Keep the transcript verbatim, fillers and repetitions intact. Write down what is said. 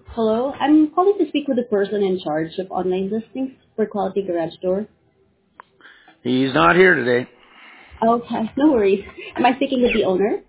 Hello, I'm calling to speak with the person in charge of online listings for Quality Garage Door. He's not here today. Okay, no worries. Am I speaking with the owner?